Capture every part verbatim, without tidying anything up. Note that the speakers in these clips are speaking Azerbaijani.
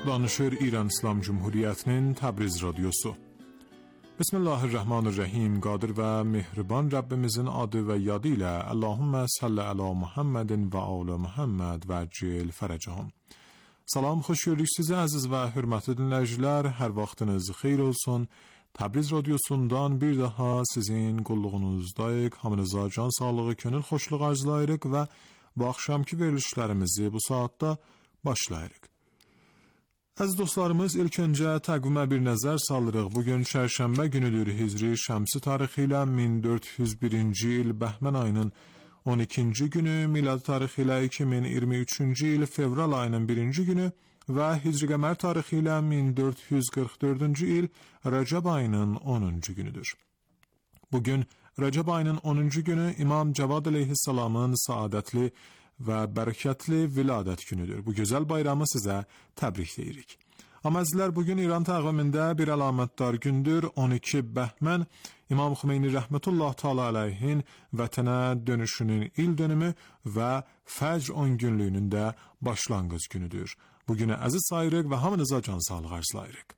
Danışır İran İslam Cumhuriyetinin Təbriz Radyosu. Bismillahirrahmanirrahim. Qadir və mehriban Rabbimizin adı və yadı ilə Allahümmə salli ala Muhammedin və ala Muhammed və cil fərəcəhum. Salam, xoş gördük sizi əziz və hürmətli dinləyicilər. Hər vaxtınız xeyir olsun. Təbriz Radyosundan bir daha sizin qulluğunuzdayıq. Hamınıza can sağlığı, könül xoşluğu arzulayırıq və bu axşamki verilişlərimizi bu saatda başlayırıq. Əziz dostlarımız, ilk öncə təqvimə bir nəzər salırıq. Bugün Şərşənbə günüdür. Hicri Şəmsi tarixi ilə min dörd yüz birinci il Bəhmən ayının on ikinci günü, miladi tarixi ilə iki min iyirmi üçüncü il fevral ayının birinci günü və Hicri Qəmər tarixi ilə min dörd yüz qırx dördüncü il Rəcəb ayının onuncu günüdür. Bugün Rəcəb ayının onuncu günü İmam Cavad əleyhissalamın saadətli və bərəkətli viladət günüdür. Bu gözəl bayramı sizə təbrik deyirik. Amma əzizlər, bugün İran təqvimində bir əlamətdar gündür. on iki Bəhmən İmam Xümeyni rəhmətullah təala əleyhin vətənə dönüşünün il dönümü və Fəcr on günlüyünün də başlanğıc günüdür. Bugünə əziz sayırıq və hamınıza can sağlığı arzulayırıq.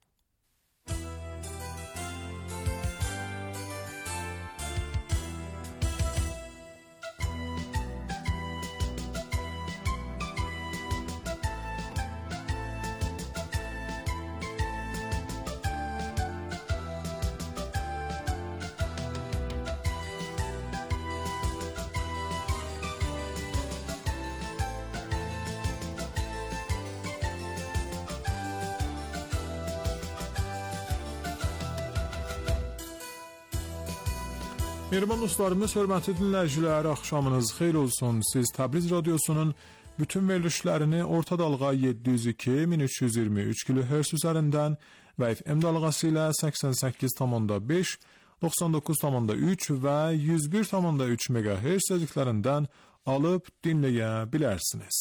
Mehriban dostlarımız, hörmətli dinləyicilər, axşamınız xeyir olsun. Siz Təbriz Radyosunun bütün verilişlərini orta dalğa yeddi yüz iki min üç yüz iyirmi üç kilohertz üzərindən və F M dalğası ilə səksən səkkiz tam beş, doxsan doqquz tam üç və yüz bir tam üç megahertz sözlüklərindən alıb dinləyə bilərsiniz.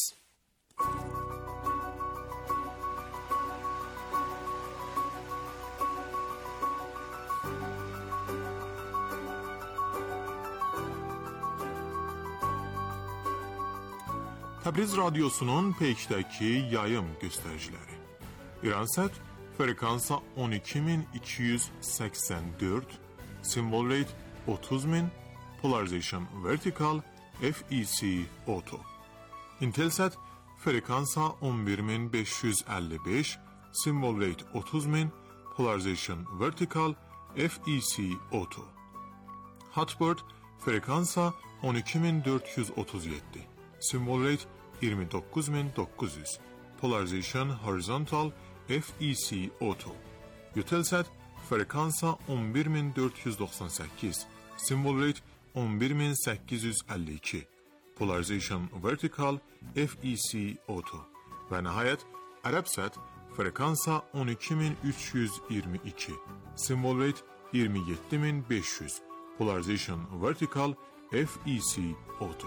Təbriz Radyosunun peykdəki yayım göstəriciləri. İransat frekansa on iki min iki yüz səksən dörd, symbol rate otuz min, polarization vertical, F E C auto. Intelsat frekansa on bir min beş yüz əlli beş, symbol rate otuz min, polarization vertical, F E C auto. Hotbird frekansa on iki min dörd yüz otuz yeddi, symbol rate iyirmi doqquz min doqquz yüz, polarization horizontal, F E C auto. Eutelsat frekansa on bir min dörd yüz doxsan səkkiz, symbol rate on bir min səkkiz yüz əlli iki, polarization vertical, F E C auto. Və nəhayət Ərəbsat frekansa on iki min üç yüz iyirmi iki, symbol rate iyirmi yeddi min beş yüz, polarization vertical, F E C auto.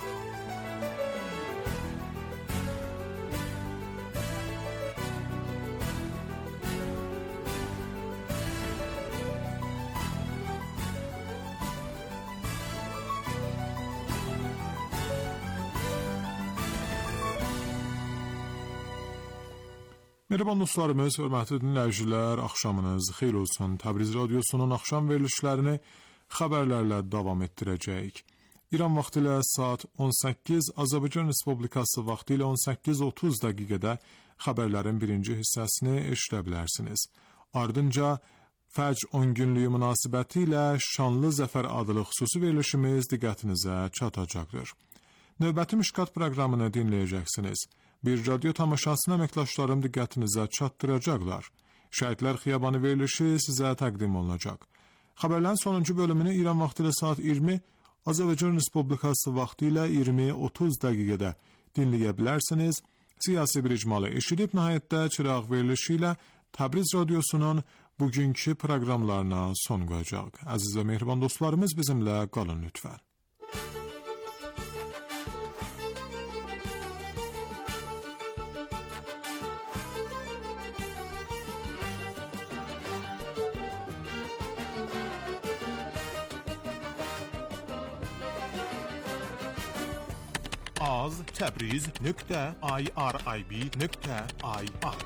Mehriban dostlarımız, hörmətli dinləyicilər, axşamınız xeyir olsun. Təbriz Radyosunun axşam verilişlərini xəbərlərlə davam etdirəcəyik. İran vaxtı ilə saat on səkkiz, Azərbaycan Respublikası vaxtı ilə on səkkiz otuz dəqiqədə xəbərlərin birinci hissəsini eşidə bilərsiniz. Ardınca Fəcr on günlüyü münasibəti ilə Şanlı Zəfər adlı xüsusi verilişimiz diqqətinizə çatacaqdır. Növbəti Mişkat proqramını dinləyəcəksiniz. Bir radyo tamaşasına əməkdaşlarım diqqətinizə çatdıracaqlar. Şəhidlər Xiyabanı verilişi sizə təqdim olunacaq. Xəbərlərin sonuncu bölümünü İran vaxtı ilə saat iyirmi, Azərbaycan Respublikası vaxtı ilə iyirmi otuz dəqiqədə dinləyə bilərsiniz. Siyasi bir icmalı eşidib, nəhayətdə çıraq verilişi ilə Təbriz Radyosunun bugünkü proqramlarına son qoyacaq. Əziz və mehriban dostlarımız, bizimlə qalın lütfən. az təbriz nöqtə irib nöqtə ir.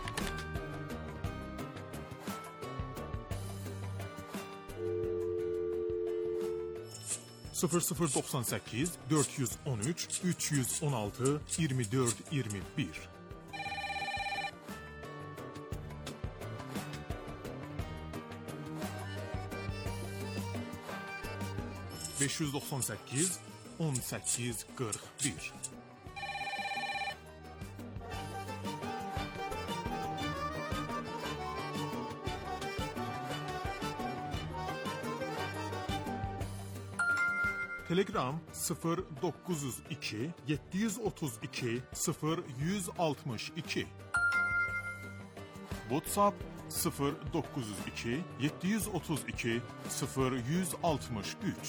sıfır sıfır doksan sekiz dört yüz on üç üç yüz on altı yirmi dört yirmi bir beş yüz doksan sekiz on sekiz qırx bir Telegram sıfır dokuz yüz iki yedi yüz otuz iki sıfır yüz altmış iki WhatsApp sıfır dokuz yüz iki yedi yüz otuz iki sıfır yüz altmış üç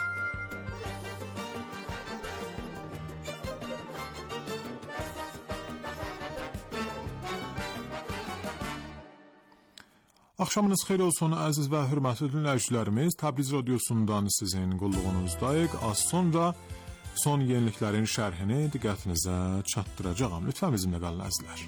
Axşamınız xeyir olsun, əziz və hörmətli dinləyicilərimiz. Təbriz radiosundan sizin qulluğunuzdayıq. Az sonra son yeniliklərin şərhini diqqətinizə çatdıracağam. Lütfən bizimlə qalın əzizlər.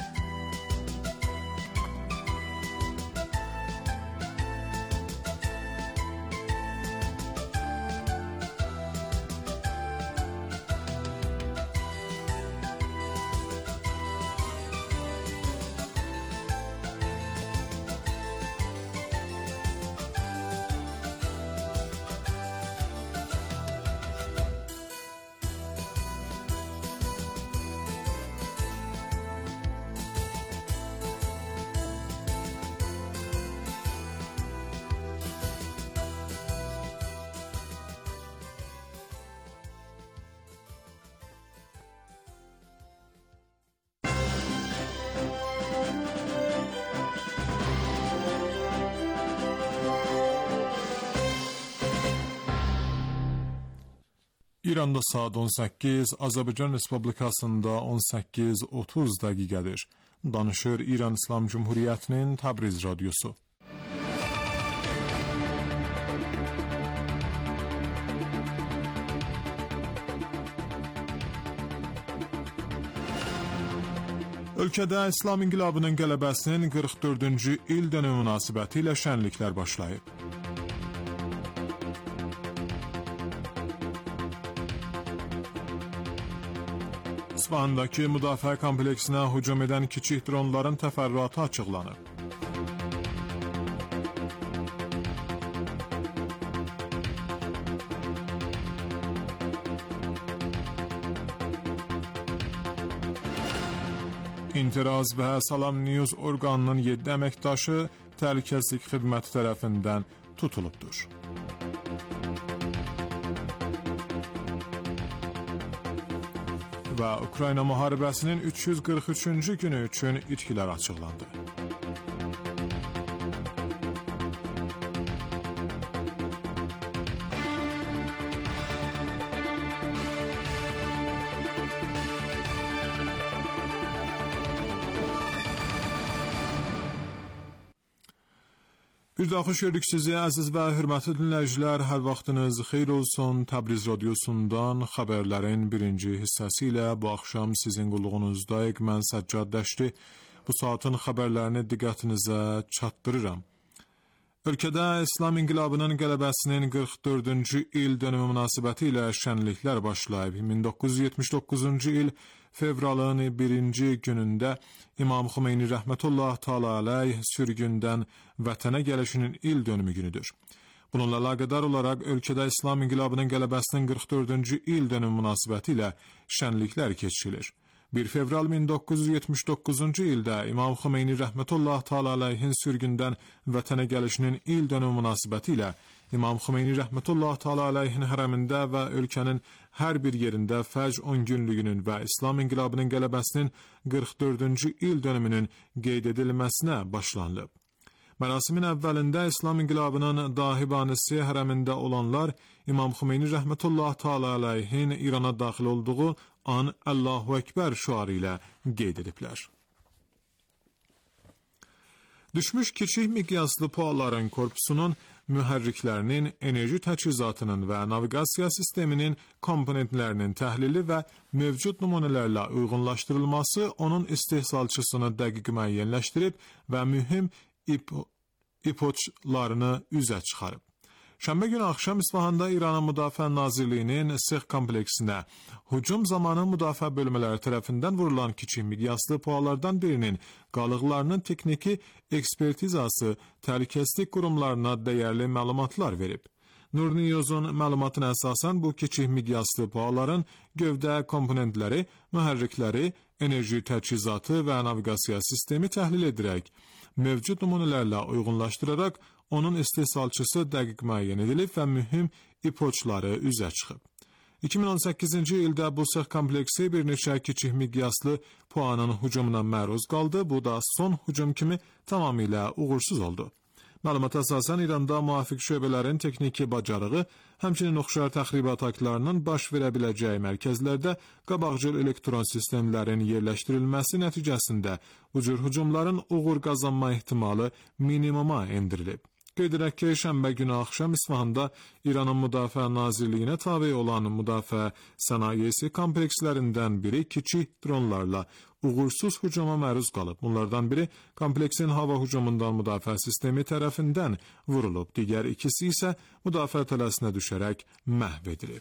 İranda saat on səkkiz, Azərbaycan Respublikasında on səkkiz otuz dəqiqədir. Danışır İran İslam Cumhuriyyətinin Təbriz radiosu. Ölkədə İslam inqilabının qələbəsinin qırx dördüncü il dönümü münasibəti ilə şənliklər başlayıb. İsfahandakı müdafiə kompleksinə hücum edən kiçik dronların təfərrüatı açıqlanıb. İntiraz və Salam News orqanının yeddi əməkdaşı təhlükəsizlik xidməti tərəfindən tutulubdur. Və Ukrayna müharibəsinin üç yüz qırx üçüncü günü üçün itkilər açıqlandı. Bir daha xoş gördük sizi, əziz və hörmətli dinləyicilər. Hər vaxtınız xeyir olsun. Təbriz radiosundan xəbərlərin birinci hissəsi ilə bu axşam sizin qulluğunuzdayıq. Mən Səccad Dəşti bu saatın xəbərlərini diqqətinizə çatdırıram. Ölkədə İslam inqilabının qələbəsinin qırx dördüncü il dönümü münasibəti ilə şənliklər başlayıb. min doqquz yüz yetmiş doqquzuncu il fevralın birinci günündə İmam Xümeyni rəhmətullah təala aleyh sürgündən vətənə gəlişinin il dönümü günüdür. Bununla əlaqədar olaraq ölkədə İslam inqilabının qələbəsinin qırx dördüncü il dönümü münasibəti ilə şənliklər keçirilir. bir fevral min doqquz yüz yetmiş doqquzuncu ildə İmam Xümeyni rəhmətullah təala aleyhin sürgündən vətənə gəlişinin il dönümü münasibəti ilə İmam Xümeyni rəhmətullah təala aleyhin hərəmində və ölkənin hər bir yerində fəcr on günlüyünün və İslam inqilabının qələbəsinin qırx dördüncü il dönümünün qeyd edilməsinə başlanılıb. Mərasimin əvvəlində İslam inqilabının dahibanisi hərəmində olanlar İmam Xümeyni rəhmətullah təala aleyhin İrana daxil olduğu an Allahu Ekber şüarı ilə qeyd ediblər. Düşmüş kiçik miqyaslı pualların korpusunun mühərriklərinin, enerji təchizatının və naviqasiya sisteminin komponentlərinin təhlili və mövcud nümunələrlə uyğunlaşdırılması onun istehsalçısını dəqiq müəyyənləşdirib və mühüm ip ipuçlarını üzə çıxarıb. Şənbə günü axşam İsfahanda İranın Müdafiə Nazirliyinin Sex kompleksinə hücum zamanı müdafiə bölmələri tərəfindən vurulan kiçik miqyaslı pualardan birinin qalıqlarının texniki ekspertizası təhlükəsizlik qurumlarına dəyərli məlumatlar verib. Nur News'un məlumatına əsasən bu kiçik miqyaslı puaların gövdə komponentləri, mühərrikləri, enerji təchizatı və naviqasiya sistemi təhlil edərək, mövcud nümunələrlə uyğunlaşdıraraq onun istehsalçısı dəqiq müəyyən edilib və mühüm ipuçları üzə çıxıb. iki min on səkkizinci ildə bu Sex kompleksi bir neçə kiçik miqyaslı puanın hücumuna məruz qaldı. Bu da son hücum kimi tamamilə uğursuz oldu. Məlumata əsasən İranda müvafiq şöbələrin texniki bacarığı, həmçinin oxşar təxribat aktlarının baş verə biləcəyi mərkəzlərdə qabaqcıl elektron sistemlərin yerləşdirilməsi nəticəsində bu cür hücumların uğur qazanma ehtimalı minimuma endirilib. Qeyd edək ki, şənbə günü axşam İsfahanda İranın Müdafiə Nazirliyinə tabe olan müdafiə sənayesi komplekslərindən biri kiçik dronlarla uğursuz hücuma məruz qalıb. Bunlardan biri kompleksin hava hücumundan müdafiə sistemi tərəfindən vurulub. Digər ikisi isə müdafiə tələsinə düşərək məhv edilib.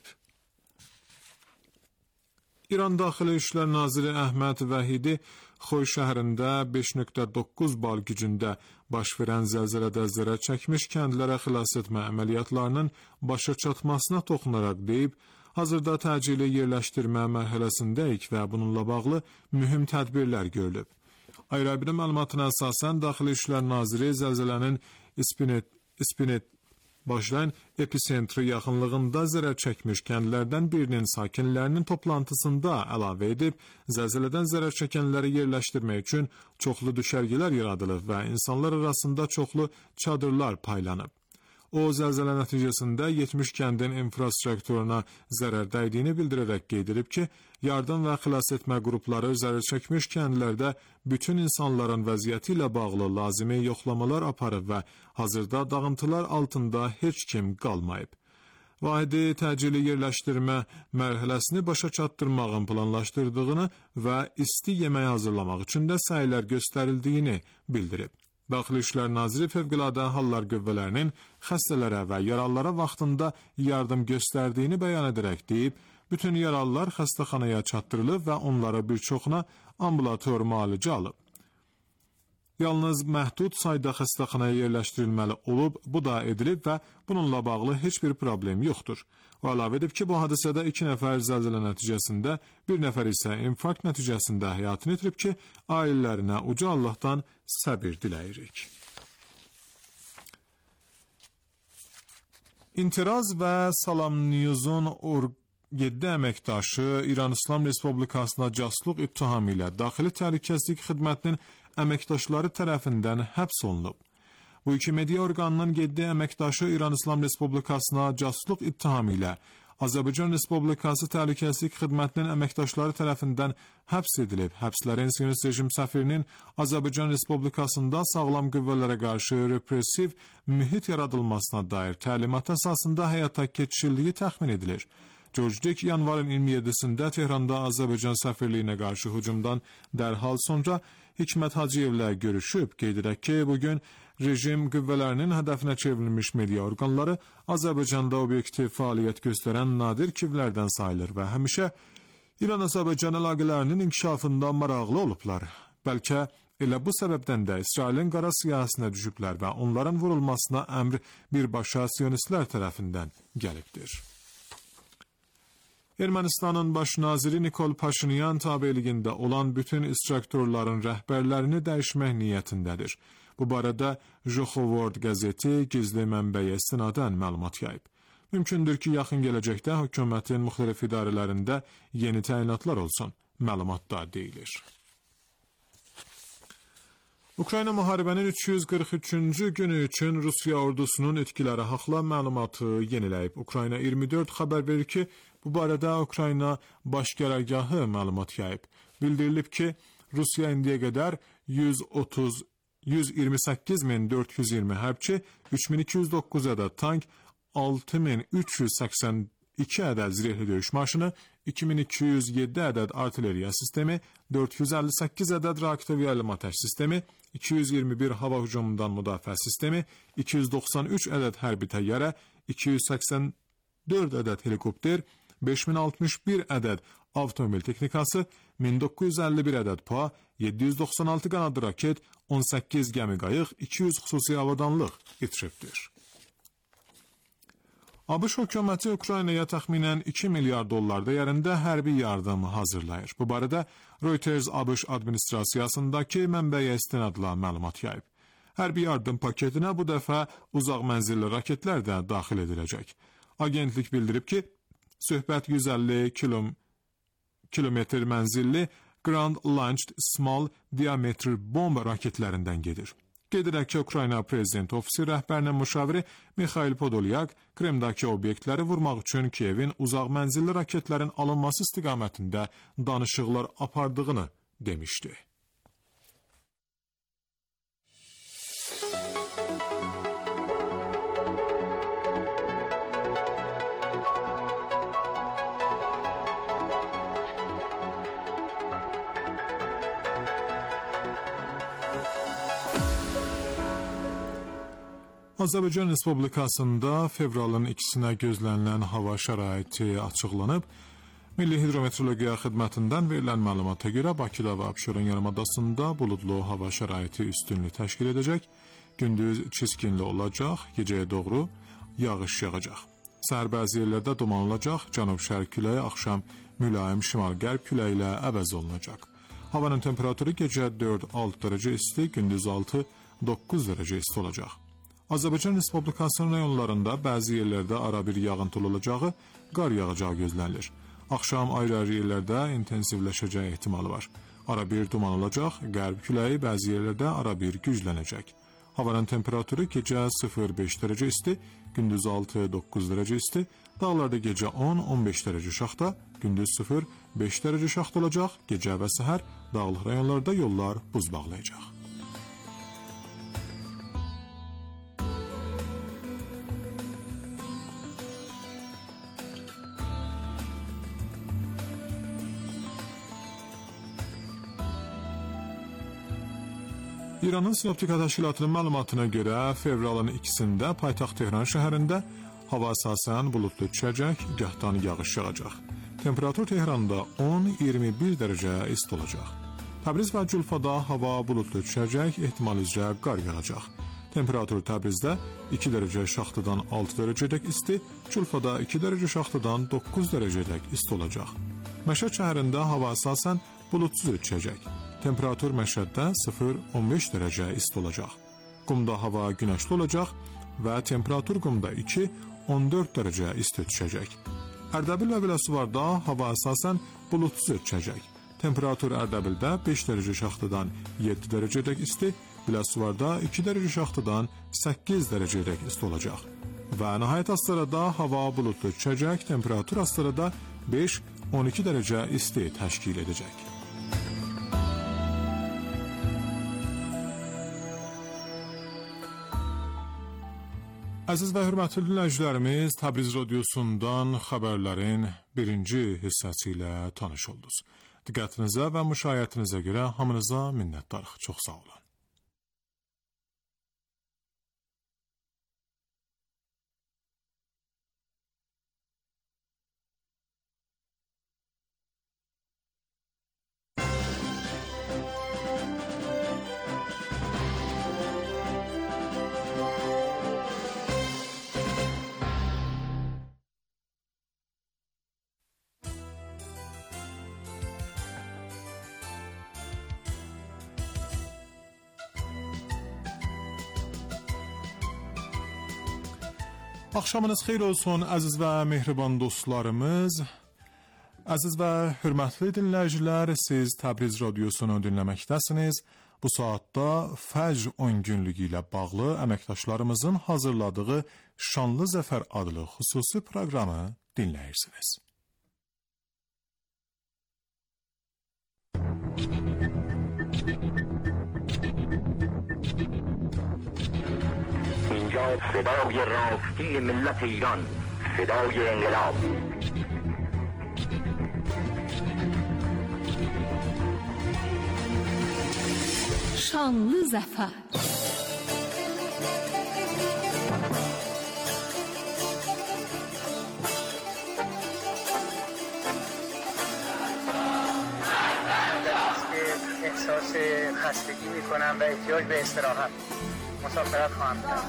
İran Daxili İşlər Naziri Əhməd Vəhidi Xoy şəhərində beş nöqtə doqquz bal gücündə baş verən zəlzələdə zərər çəkmiş kəndlərə xilas etmə əməliyyatlarının başa çatmasına toxunaraq deyib, hazırda təcili yerləşdirmə mərhələsindəyik və bununla bağlı mühüm tədbirlər görülüb. Ayrı-ayrı məlumatına əsasən Daxili İşlər Naziri zəlzələnin İspinet, İspinet başlayan epicentri yaxınlığında zərər çəkmiş kəndlərdən birinin sakinlərinin toplantısında əlavə edib, zəlzələdən zərər çəkənləri yerləşdirmək üçün çoxlu düşərgələr yaradılıb və insanlar arasında çoxlu çadırlar paylanıb. O, zəlzələ nəticəsində yetmiş kəndin infrastrukturuna zərər dəydiyini bildirərək qeyd edib ki, yardım və xilas etmə qrupları zərər çəkmiş kəndlərdə bütün insanların vəziyyəti ilə bağlı lazımi yoxlamalar aparıb və hazırda dağıntılar altında heç kim qalmayıb. Vahidi təcili yerləşdirmə mərhələsini başa çatdırmağın planlaşdırdığını və isti yemək hazırlamaq üçün də səylər göstərildiyini bildirib. Daxili İşlər Naziri Fövqəladə Hallar Qüvvələrinin xəstələrə və yaralılara vaxtında yardım göstərdiyini bəyan edərək deyib, bütün yaralılar xəstəxanaya çatdırılıb və onlara bir çoxuna ambulator müalicə alıb. Yalnız məhdud sayda xəstəxanaya yerləşdirilməli olub, bu da edilib və bununla bağlı heç bir problem yoxdur. O əlavə edib ki, bu hadisədə iki nəfər zəlzələ nəticəsində, bir nəfər isə infarkt nəticəsində həyatını itirib ki, ailələrinə uca Allahdan səbir diləyirik. İntiraz və Salam News'un yeddi əməkdaşı İran İslam Respublikasına casusluq ittihamı ilə Daxili Təhlükəsizlik Xidmətinin əməkdaşları tərəfindən həbs olunub. Bu iki media orqanının yeddi əməkdaşı İran İslam Respublikasına casusluq ittihamı ilə Azərbaycan Respublikası Təhlükəsizlik Xidmətinin əməkdaşları tərəfindən həbs edilib. Həbslərin Siyonist rejim səfirinin Azərbaycan Respublikasında sağlam qüvvələrə qarşı repressiv mühit yaradılmasına dair təlimat əsasında həyata keçirildiyi təxmin edilir. George Dick yanvarın iyirmi yeddisində Tehranda Azərbaycan səfirliyinə qarşı hücumdan dərhal sonra Hikmət Hacıyevlə görüşüb. Qeyd edək ki, bugün rejim qüvvələrinin hədəfinə çevrilmiş media orqanları Azərbaycanda obyektiv fəaliyyət göstərən nadir kivlərdən sayılır və həmişə İran-Azərbaycan əlaqələrinin inkişafında maraqlı olublar. Bəlkə elə bu səbəbdən də İsrailin qara siyahısına düşüblər və onların vurulmasına əmr birbaşa siyonistlər tərəfindən gəlibdir. Ermənistanın baş naziri Nikol Paşinyan tabeligində olan bütün instruktorların rəhbərlərini dəyişmək niyyətindədir. Bu barədə Joxovord qəzeti gizli mənbəyə istinadən məlumat yayıb. Mümkündür ki, yaxın gələcəkdə hökumətin müxtəlif idarələrində yeni təyinatlar olsun. Məlumatda deyilir. Ukrayna müharibənin üç yüz qırx üçüncü günü üçün Rusiya ordusunun etkiləri haqla məlumatı yeniləyib. Ukrayna iyirmi dörd xəbər verir ki, bu barədə Ukrayna baş qərargahı məlumat yayıb. Bildirilib ki, Rusiya indiyə qədər yüz otuz yüz iyirmi səkkiz min dörd yüz iyirmi hərbçi, üç min iki yüz doqquz ədəd tank, altı min üç yüz səksən iki ədəd zirehli döyüş maşını, iki min iki yüz yeddi ədəd artilleriya sistemi, dörd yüz əlli səkkiz ədəd raket və yayılma atəş sistemi, iki yüz iyirmi bir hava hücumundan müdafiə sistemi, iki yüz doxsan üç ədəd hərbi təyyarə, iki yüz səksən dörd ədəd helikopter, beş min altmış bir ədəd avtomobil texnikası, min doqquz yüz əlli bir ədəd P A, yeddi yüz doxsan altı qanadlı raket, on səkkiz gəmi qayıq, iki yüz xüsusi avadanlıq itiribdir. ABŞ hökuməti Ukraynaya təxminən iki milyar dollar dəyərində hərbi yardım hazırlayır. Bu barədə Reuters ABŞ administrasiyasındakı mənbəyə istinadla məlumat yayıb. Hərbi yardım paketinə bu dəfə uzaq mənzilli raketlər də daxil ediləcək. Agentlik bildirib ki, söhbət yüz əlli kilometr mənzilli Ground Launched Small Diameter Bomb raketlərindən gedir. Qeyd edək ki, Ukrayna Prezident Ofisi rəhbərinin müşaviri Mikhail Podolyak Kremdəki obyektləri vurmaq üçün Kiyevin uzaq mənzilli raketlərin alınması istiqamətində danışıqlar apardığını demişdi. Azərbaycan Respublikasında fevralın ikisinə gözlənilən hava şəraiti açıqlanıb. Milli Hidrometeorologiya Xidmətindən verilən məlumata görə Bakıda və Abşeron yarımadasında buludlu hava şəraiti üstünlük təşkil edəcək. Gündüz çiskinli olacaq, gecəyə doğru yağış yağacaq. Səhər bəzi yerlərdə duman olacaq, cənub-şərq küləyi axşam mülayim şimal-qərb küləyi ilə əvəz olunacaq. Havanın temperaturu gecə dörd altı dərəcə isti, gündüz altı doqquz dərəcə isti olacaq. Azərbaycan Respublikasının rayonlarında bəzi yerlərdə ara bir yağıntılı olacağı, qar yağacağı gözlənilir. Axşam ayrı-ayrı yerlərdə intensivləşəcək ehtimalı var. Ara bir duman olacaq, qərb küləyi bəzi yerlərdə ara bir güclənəcək. Havanın temperaturu gecə sıfır beş dərəcə isti, gündüz altı doqquz dərəcə isti, dağlarda gecə on on beş dərəcə şaxta, gündüz sıfır beş dərəcə şaxta olacaq, gecə və səhər dağlıq rayonlarda yollar buz bağlayacaq. İranın Sinoptika Təşkilatının məlumatına görə fevralın ikisində paytaxt Tehran şəhərində hava əsasən buludlu düşəcək, gahdan yağış yağacaq. Temperatur Tehranda on iyirmi bir dərəcə isti olacaq. Təbriz və Culfada hava buludlu düşəcək, ehtimal üzrə qar yağacaq. Temperatur Təbrizdə iki dərəcə şaxtadan altı dərəcədək isti, Culfada iki dərəcə şaxtadan doqquz dərəcədək isti olacaq. Məşəd şəhərində hava əsasən buludsuz düşəcək. Temperatur Məşəddə sıfır on beş dərəcə isti olacaq. Qumda hava günəşli olacaq və temperatur Qumda iki on dörd dərəcə isti düşəcək. Ərdəbil və Biləsuvarda hava əsasən buludsuz düşəcək. Temperatur Ərdəbildə beş dərəcə şaxtadan yeddi dərəcədək isti, Biləsuvarda iki dərəcə şaxtadan səkkiz dərəcədək isti olacaq. Və nəhayət Astarada hava buludlu düşəcək, temperatur Astarada beş on iki dərəcə isti təşkil edəcək. Əziz və hörmətli dinləyicilərimiz, Təbriz radiosundan xəbərlərin birinci hissəsi ilə tanış oldunuz. Diqqətinizə və müşahiyyətinizə görə hamınıza minnətdarıq. Çox sağ olun. Axşamınız xeyir olsun, əziz və mehriban dostlarımız. Əziz və hörmətli dinləyicilər, siz Təbriz radiosunu dinləməkdəsiniz. Bu saatda Fəcr on günlüyü ilə bağlı əməkdaşlarımızın hazırladığı Şanlı Zəfər adlı xüsusi proqramı dinləyirsiniz. صدای راستی ملت ایران، صدای انقلاب. Şanlı Zəfər. احساس خستگی میکنم و احتیاج به استراحت. مسافرت خواهم کرد.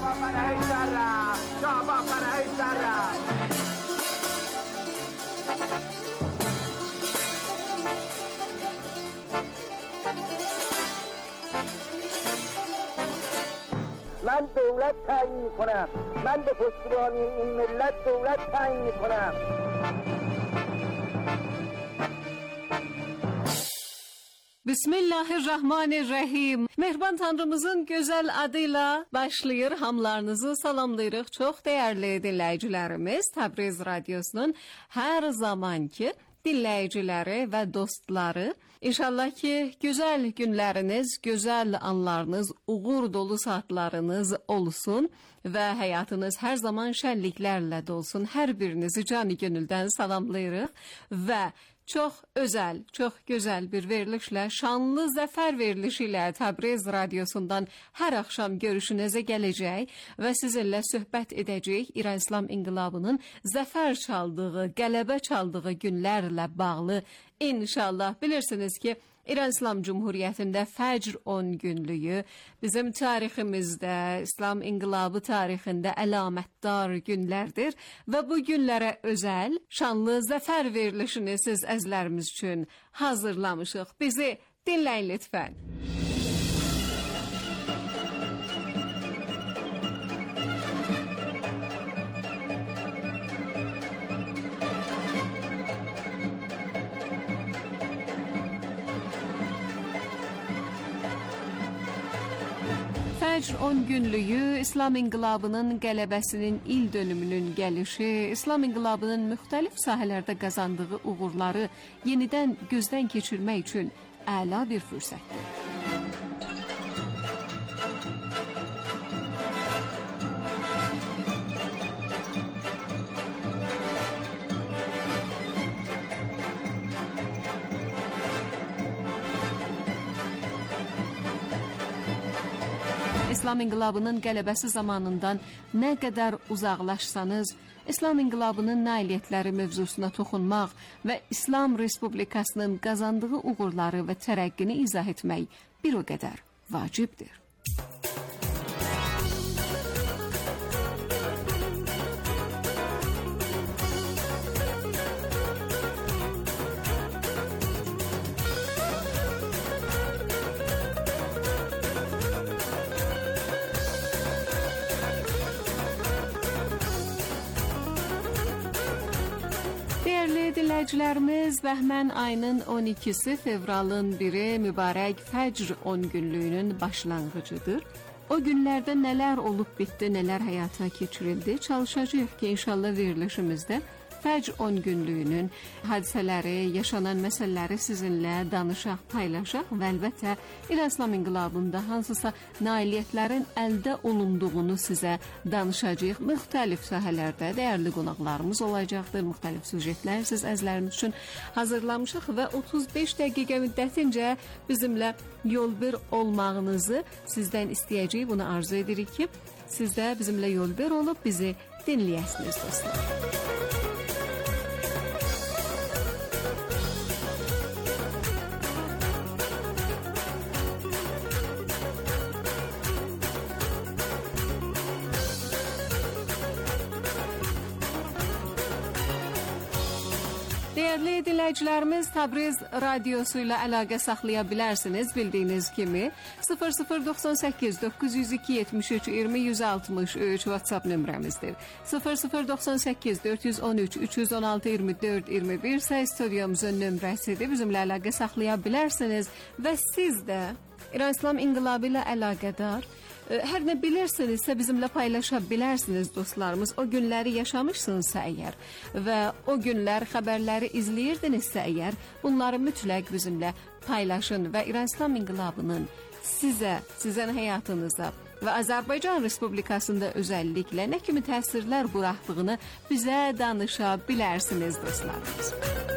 من دولت تعیین میکنم. من به پشتیبانی این ملت دولت تعیین میکنم. Bismillahirrahmanirrahim. Mehriban Tanrımızın gözəl adıyla başlayır. Hamlarınızı salamlayırıq. Çox dəyərli dinləyicilərimiz, Təbriz Radiosunun hər zamanki dinləyiciləri və dostları. İnşallah ki, gözəl günləriniz, gözəl anlarınız, uğur dolu saatlarınız olsun və həyatınız hər zaman şənliklərlə dolsun. Hər birinizi canı gönüldən salamlayırıq və çox özəl, çox gözəl bir verilişlə, şanlı zəfər verilişi ilə Təbriz Radiosundan hər axşam görüşünüzə gələcək və sizinlə söhbət edəcəyik İran İslam İnqilabının zəfər çaldığı, qələbə çaldığı günlərlə bağlı. İnşallah bilirsiniz ki, İran İslam Cumhuriyyətində Fəcr on günlüyü bizim tariximizdə, İslam İnqilabı tarixində əlamətdar günlərdir və bu günlərə özəl şanlı zəfər verilişini siz əzlərimiz üçün hazırlamışıq. Bizi dinləyin lütfən. Fəcr on günlüyü, İslam İnqilabının qələbəsinin il dönümünün gəlişi, İslam İnqilabının müxtəlif sahələrdə qazandığı uğurları yenidən gözdən keçirmək üçün əla bir fürsətdir. İslam İnqilabının qələbəsi zamanından nə qədər uzaqlaşsanız, İslam İnqilabının nailiyyətləri mövzusuna toxunmaq və İslam Respublikasının qazandığı uğurları və tərəqqini izah etmək bir o qədər vacibdir. Dinləyicilərimiz, Bəhmən ayının on ikisi, fevralın biri mübarək Fəcr on günlüyünün başlanğıcıdır. O günlərdə nələr olub bitdi, nələr həyata keçirildi, çalışacağıq ki, inşallah verilişimizdə Fəcr on günlüyünün hadisələri, yaşanan məsələləri sizinlə danışaq, paylaşaq və əlbəttə İran İslam İnqilabında hansısa nailiyyətlərin əldə olunduğunu sizə danışacağıq. Müxtəlif sahələrdə dəyərli qonaqlarımız olacaqdır, müxtəlif süjetlər siz əzlərimiz üçün hazırlamışıq və otuz beş dəqiqə müddətincə bizimlə yolbir olmağınızı sizdən istəyəcəyik. Bunu arzu edirik ki, siz də bizimlə yolbir olub bizi dinləyəsiniz dostlar. Dəyərli dinləyicilərimiz, Təbriz Radiosu ilə əlaqə saxlaya bilərsiniz. Bildiyiniz kimi sıfır sıfır doxsan səkkiz doqquz yüz iki yetmiş üç iyirmi yüz altmış üç WhatsApp nömrəmizdir. sıfır sıfır doxsan səkkiz dörd yüz on üç üç yüz on altı iyirmi dörd iyirmi bir isə studiyomuzun nömrəsidir. Bizimlə əlaqə saxlaya bilərsiniz və siz də İran İslam İnqilabı ilə əlaqədar hər nə bilirsinizsə bizimlə paylaşa bilərsiniz dostlarımız. O günləri yaşamışsınızsa əgər və o günlər xəbərləri izləyirdinizsə əgər, bunları mütləq bizimlə paylaşın və İran İslam İnqilabının sizə, sizin həyatınıza və Azərbaycan Respublikasında özəlliklə nə kimi təsirlər buraxdığını bizə danışa bilərsiniz dostlarımız.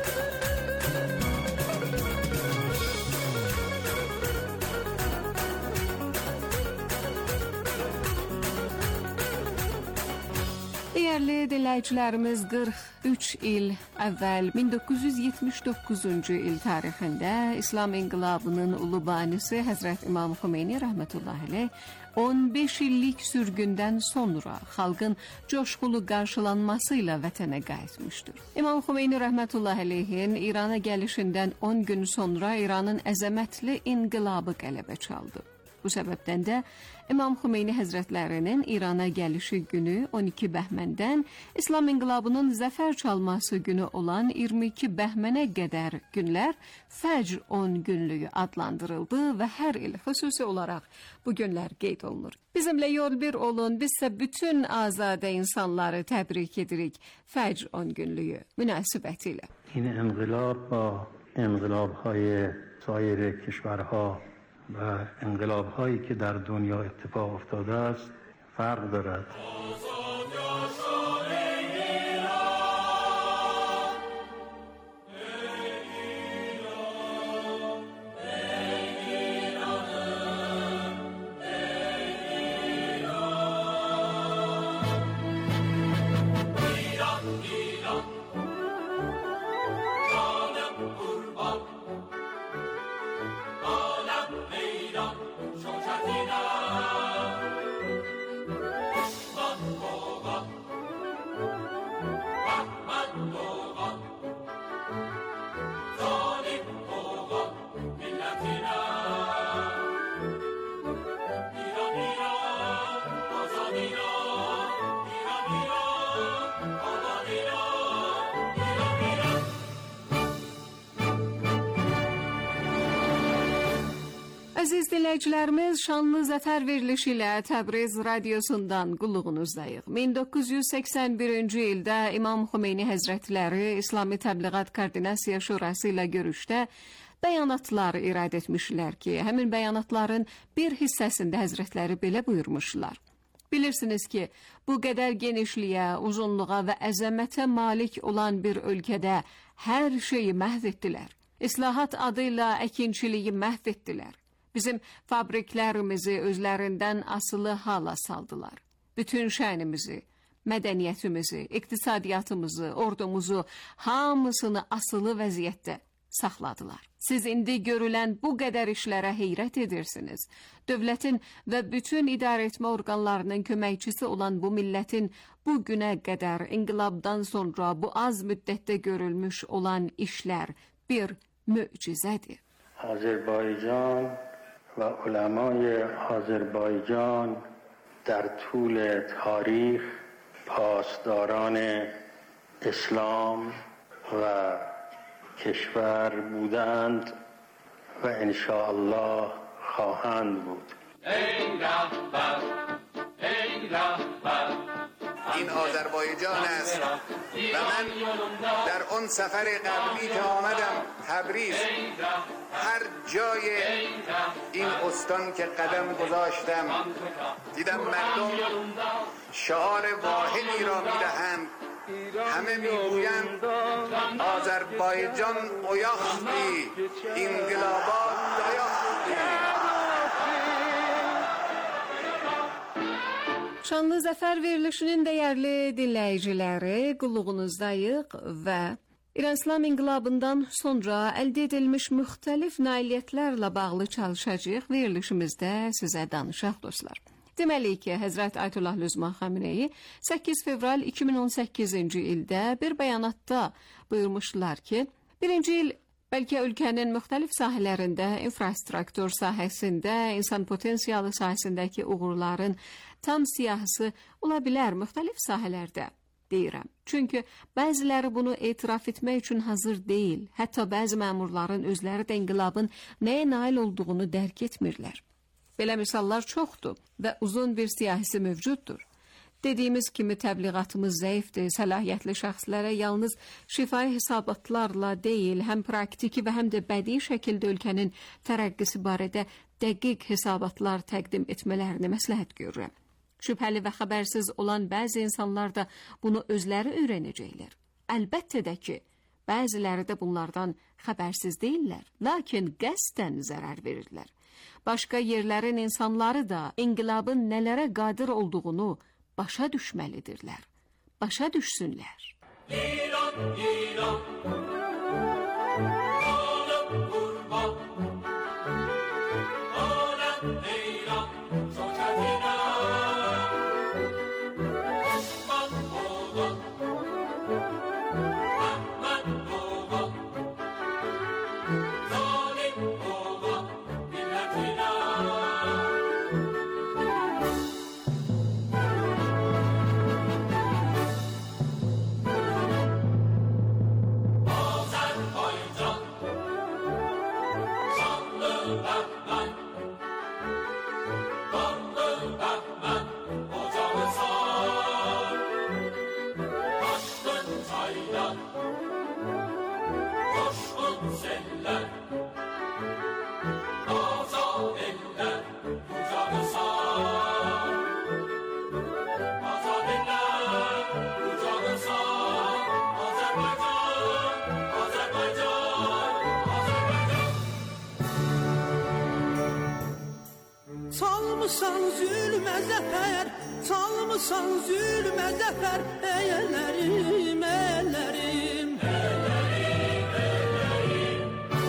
Dəyərli dinləyicilərimiz, qırx üç il əvvəl min doqquz yüz yetmiş doqquzuncu il tarixində İslam inqilabının ulu banisi Həzrət İmam Xomeyni rəhmətullahi aleyh on beş illik sürgündən sonra xalqın coşqulu qarşılanması ilə vətənə qayıtmışdır. İmam Xomeyni rəhmətullahi aleyhin İrana gəlişindən on gün sonra İranın əzəmətli inqilabı qələbə çaldı. Bu səbəbdən də İmam Xomeyni Həzrətlərinin İrana gəlişi günü on iki bəhməndən İslam inqilabının zəfər çalması günü olan iyirmi iki bəhmənə qədər günlər Fəcr on günlüyü adlandırıldı və hər il xüsusi olaraq bu günlər qeyd olunur. Bizimlə yol bir olun, biz isə bütün azadə insanları təbrik edirik Fəcr on günlüyü münasibətilə. این انقلاب با انقلاب‌های سایر کشورها و انقلاب هایی که در دنیا اتفاق افتاده است فرق دارد. Əziz dinləyicilərimiz, şanlı zəfər verilişi ilə Təbriz radiosundan qulluğunuzdayıq. min doqquz yüz səksən birinci ildə İmam Xomeyni Həzrətləri İslami Təbliğat Koordinasiya Şurası ilə görüşdə bəyanatlar irad etmişlər ki, həmin bəyanatların bir hissəsində Həzrətləri belə buyurmuşlar. Bilirsiniz ki, bu qədər genişliyə, uzunluğa və əzəmətə malik olan bir ölkədə hər şeyi məhv etdilər. İslahat adı ilə əkinçiliyi məhv etdilər. Bizim fabriklərimizi özlərindən asılı hala saldılar. Bütün şənimizi, mədəniyyətimizi, iqtisadiyyatımızı, ordumuzu, hamısını asılı vəziyyətdə saxladılar. Siz indi görülən bu qədər işlərə heyrət edirsiniz. Dövlətin və bütün idarəetmə orqanlarının köməkçisi olan bu millətin bu günə qədər inqilabdan sonra bu az müddətdə görülmüş olan işlər bir möcüzədir. آذربایجان و علمای آذربایجان در طول تاریخ پاسداران اسلام و کشور بودند و انشاءالله خواهند بود. ای رهبر ای رهبر این آذربایجان است و من در اون سفر قبلی که آمدم تبریز هر جای این استان که قدم گذاشتم دیدم مردم شعار واحدی را میدهند، همه میگویند آذربایجان اویاختی انقلابات دایاختی. Şanlı zəfər verilişinin dəyərli dinləyiciləri, qulluğunuzdayıq və İran İslam inqilabından sonra əldə edilmiş müxtəlif nailiyyətlərlə bağlı çalışacağıq verilişimizdə sizə danışaq dostlar. Deməli ki, Həzrət Ayətullah Lüzman Xameneyi səkkiz fevral iki min on səkkizinci ildə bir bəyanatda buyurmuşlar ki, birinci il bəlkə ölkənin müxtəlif sahələrində, infrastruktur sahəsində, insan potensialı sahəsindəki uğurların tam siyahısı ola bilər müxtəlif sahələrdə deyirəm. Çünki bəziləri bunu etiraf etmək üçün hazır deyil. Hətta bəzi məmurların özləri də inqilabın nəyə nail olduğunu dərk etmirlər. Belə misallar çoxdur və uzun bir siyahisi mövcuddur. Dediyimiz kimi təbliğatımız zəifdir, səlahiyyətli şəxslərə yalnız şifahi hesabatlarla deyil, həm praktiki və həm də bədii şəkildə ölkənin tərəqqisi barədə dəqiq hesabatlar təqdim etmələrini məsləhət görürəm. Şübhəli və xəbərsiz olan bəzi insanlar da bunu özləri öyrənəcəklər. Əlbəttə də ki, bəziləri də bunlardan xəbərsiz deyirlər, lakin qəsdən zərər verirlər. Başqa yerlərin insanları da inqilabın nələrə qadir olduğunu başa düşməlidirlər. Başa düşsünlər. İran, İran, alım qurban, aləm eyran, şöhrətinə, düşman oğlan, Əhməd oğlan, zalim oğlan, millətinə. Çalmısan zülmə zəfər, çalmısan zülmə zəfər, ey əllərim, əllərim, əllərim, əllərim.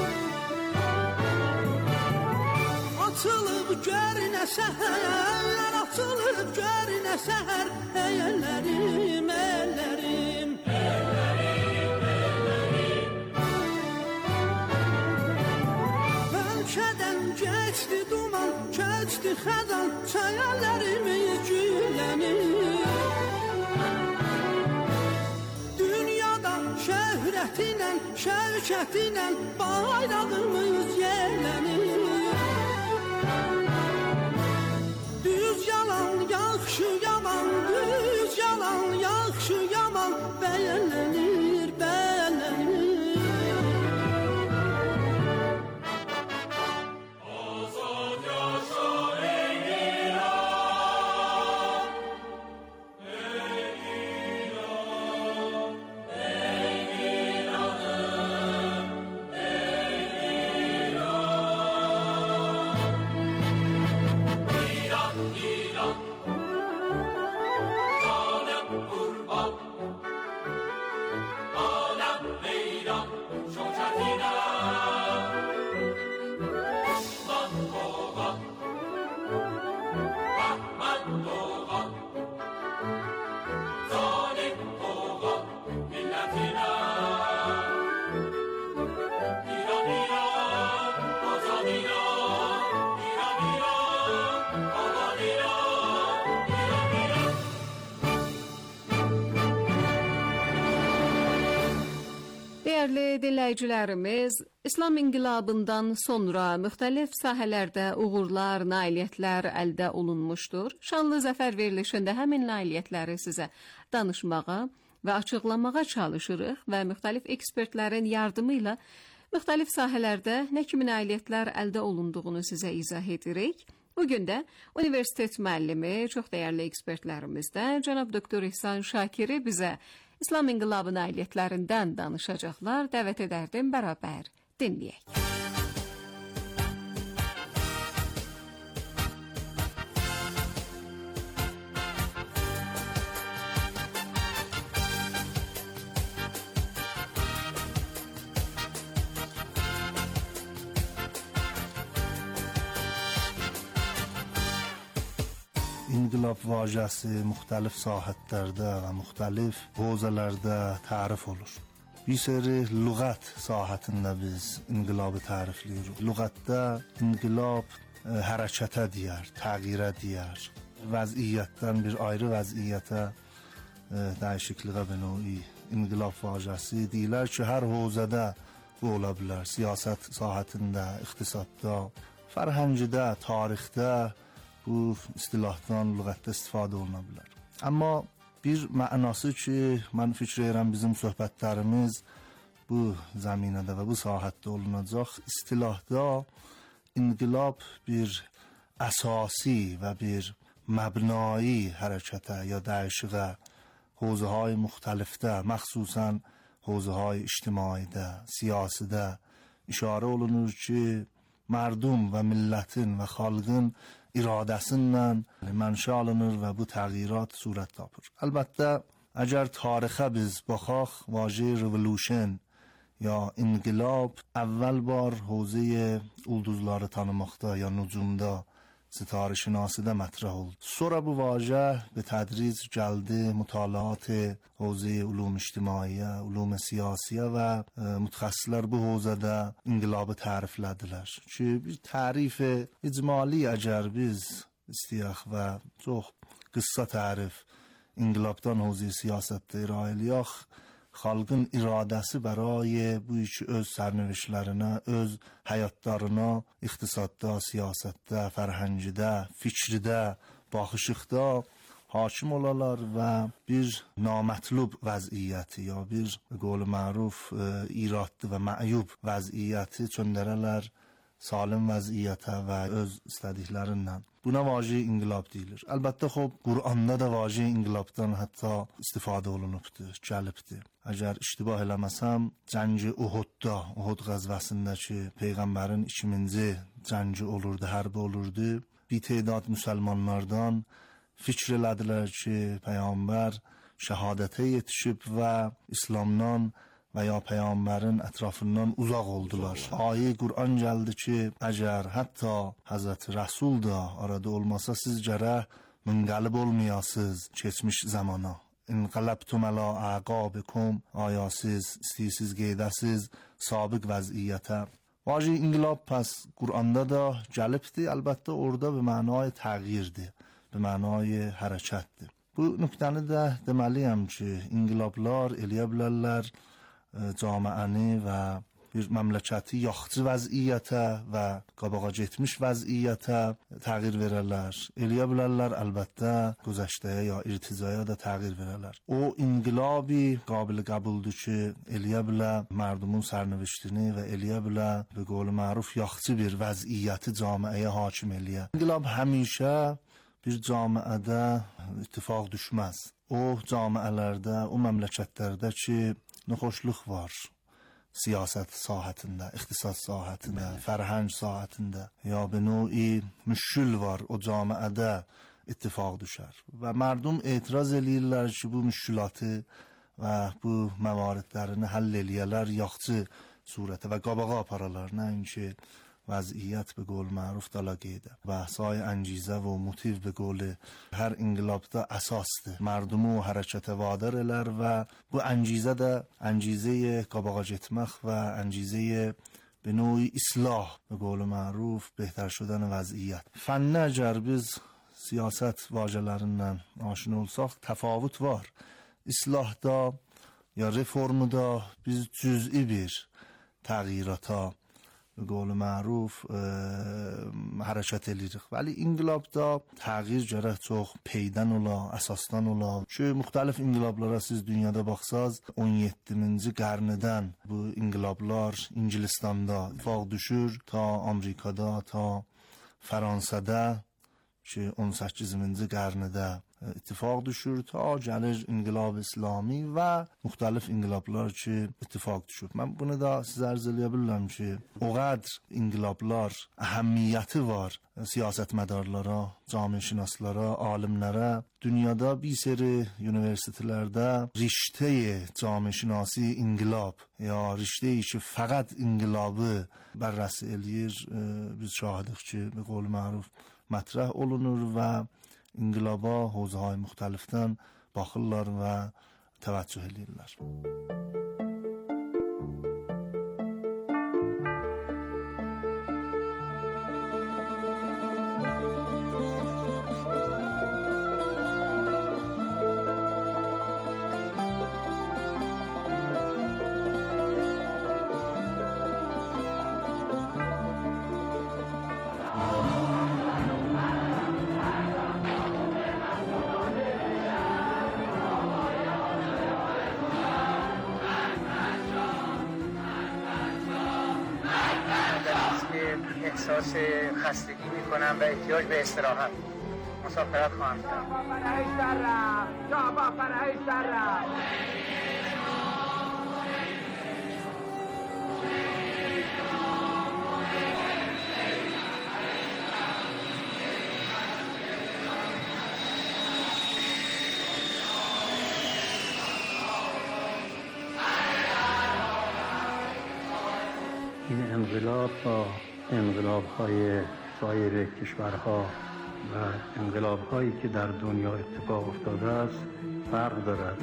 Açılıb görünə səhər, açılıb görünə səhər, ey əllərim, əllərim, əllərim, əllərim. Ölkədən keçdi duman, keçdi xəzan, çayəllərimiz güllənir. Dünyada şöhrətinlə, şəvkətinlə bayrağımız yerlənir. Düz yalan, yaxşı yaman, düz yalan, yaxşı yaman, bəyənlənir, bəyənlənir. Dəyərli dinləyicilərimiz, İslam inqilabından sonra müxtəlif sahələrdə uğurlar, nailiyyətlər əldə olunmuşdur. Şanlı zəfər verilişində həmin nailiyyətləri sizə danışmağa və açıqlamağa çalışırıq və müxtəlif ekspertlərin yardımı ilə müxtəlif sahələrdə nə kimi nailiyyətlər əldə olunduğunu sizə izah edirik. Bugün də universitet müəllimi, çox dəyərli ekspertlərimizdən cənab doktor İhsan Şakiri bizə İslam inqilabı nailiyyətlərindən danışacaqlar. Dəvət edərdim, bərabər dinləyək. İnqilab vacəsi müxtəlif sahətlərdə və müxtəlif hövzələrdə tərif olur. Bir seri lüğət sahətində biz inqilabı tərifləyirik. Lüğətdə inqilab e, hərəkətə deyər, təğyirə deyər. Vəziyyətdən bir ayrı vəziyyətə e, dəyişikliyə binoyi inqilab vacəsi deyilər ki, hər hövzədə bu ola bilər. Siyasət sahətində, iqtisadda, fərhəngdə, tarixdə bu istilahdan lüğətdə istifadə oluna bilər. Amma bir mənası ki, mən fikir edirəm bizim söhbətlərimiz bu zəminədə və bu sahətdə olunacaq. İstilahda انقلاب bir اساسی و bir مبنایی حرکت یا دعشقه حوزه های مختلف ده، مخصوصا حوزه های اجتماعی ده، سیاسی ده işarə olunur ki, mərdum və millətin və xalqın iradəsindən mənşə alınır və bu təğyirat surət tapır. Əlbəttə, əgər tarixə biz baxaq, vaje revolution یا انقلاب اول بار حوزه ulduzları tanımaqda یا نجومda ستاره شناسی ده مطرح oldu. Sonra bu واژه به تدریج gəldi مطالعات حوزه علوم اجتماعی، علوم سیاسی و متخصصlar bu حوزədə inqilabı təriflədilər. Ki bir tərif icmali əgər biz istəyək və çox qısa tərif inqilabdan حوزه siyasətdə irəli eləyək, xalqın iradəsi برای bu işi öz sərnişinlərinə, öz həyatlarına, iqtisadda, siyasətdə, fərhəngdə, fikridə, baxışıqda hakim olalar və bir namətlub vəziyyəti ya bir qol məruf iradlı və məyub vəziyyəti çöndərələr salim vəziyyətə və öz istədiklərindən. Buna vaje inqilab deyilir. Əlbəttə xub Quranda da vaje inqilabdan hətta istifadə olunubdur, gəlibdir. Əgər iştibah eləməsəm, cəngi Uhudda, Uhud qəzvəsində ki, Peyğəmbərin ikinci cəngi olurdu, hərbi olurdu. Bir tədad müsəlmanlardan fikr elədilər ki, Peyğəmbər şəhadətə yetişib və İslamdan və ya Peyğəmbərin ətrafından uzaq oldular. Ayə Qur'an gəldi ki, əgər hətta Həzrət Rəsul da arada olmasa, siz gərək münqəlib olmayasınız keçmiş zamana. İnqələbtum ələ əqabikum, aya siz istəyirsiniz qeydəsiz sabiq vəziyyətə. Vaje inqilab pəs Qur'anda da gəlibdir, əlbəttə orada bir mənay təğyirdir, bir mənay hərəkətdir. Bu nöqtəni də deməliyəm ki, inqilablar eləyə bilərlər camiəni və bir məmləkəti yaxçı vəziyyətə və qabağa getmiş vəziyyətə təğyir verərlər. Eləyə bilərlər əlbəttə güzəştəyə ya irticaya da təğyir verərlər. O inqilabi qabil qəbuldur ki, eləyə bilər mərdumun sərnişini və eləyə bilər به قول معروف yaxçı bir vəziyyəti camiəyə hakim eləyə. İnqilab həmişə bir camiədə ittifaq düşməz. O camiələrdə, o məmləkətlərdə ki, نخوشلuk var siyasət sahətində, iqtisad sahətində, fərhəng sahətində ya به نوعی müşkül var o camiədə ittifaq düşər və mərdum etiraz eləyirlər ki, bu müşkülatı və bu məvaridlərini həll eləyələr yaxçı surətə və qabağa aparalar, nəinki vəziyyət به قول معروف دلاگیده. بحثای انگیزه و موتیو به قول هر انقلابda əsasdır. Mərdumu hərəkətə vadar elər və bu انگیزه də انگیزه qabağa getmək və انگیزه به نوعی اصلاح به قول معروف بهتر شدن vəziyyət. Fənnə əgər biz siyasət vacələrindən aşina olsaq, təfavüt var. İslahda ya reformda biz cüz'i bir təğyirata به قول معروف hərəkət edirik. Vəli inqilabda təğyir gərək çox peydən ola, əsasdan ola. Ki, müxtəlif inqilablara siz dünyada baxsaz, on yeddinci qarnidən bu inqilablar İngilistanda ittifaq düşür, ta Amerikada, ta Fransada ki, on səkkizinci qarnidə ittifaq düşür, ta gəlir inqilab İslami və müxtəlif inqilablar ki, ittifaq düşür. Mən bunu da sizə ərz eləyə bilirəm ki, o qədr inqilablar əhəmmiyyəti var siyasətmədarlara, camişinaslara, alimlərə. Dünyada bir seri universitetlərdə riştəyi camişinasi inqilab ya riştəyi ki, fəqət inqilabı bərrəsi eləyir, biz şahidik ki, به قول معروف مطرح olunur və inqilaba hozهای müxtəlifdən baxırlar və təvəccüh edirlər. احساس خستگی میکنم و احتیاج به استراحت. مسافرت خواهم کرد. این انقلاب با انقلاب‌های سایر کشورها و انقلاب‌هایی که در دنیا اتفاق افتاده است فرق دارد.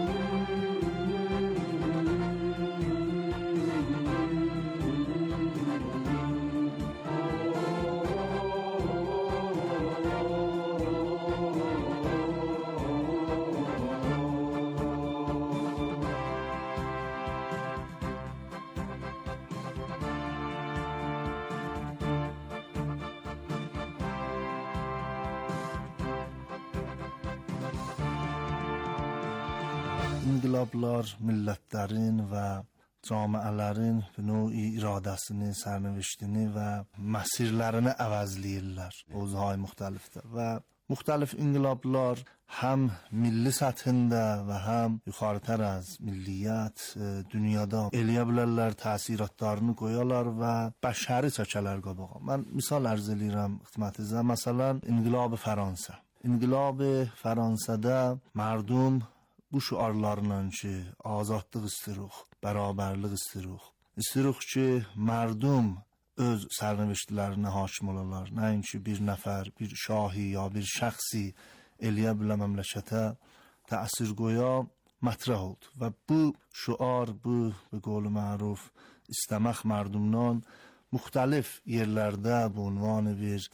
İnqilablar millətlərin və camiələrin növ-i iradəsini, sərnişini və məsirlərini əvəzləyirlər. Mövzuهای müxtəlifdir və müxtəlif inqilablar həm milli səthində və həm yuxarıtər az milliyyət dünyada eləyə bilərlər, təsiratlarını qoyarlar və bəşəri çəkələr qabağa. Mən misal ərz edirəm xidmətinizə. Məsələn, İnqilab Fransa. İnqilab Fransada mərdum bu şüarlarla ki, azadlıq istiruq, bərabərlik istiruq. İstiruq ki, mərdum öz sərnişinlərinə hakim olarlar. Nəinki bir nəfər, bir şahi ya bir şəxsi eləyə bilə məmləkətə təsir qoya mətrəh oldu. Və bu şüar, bu به قول məruf istəmək mərdumdan müxtəlif yerlərdə bu ünvanı bir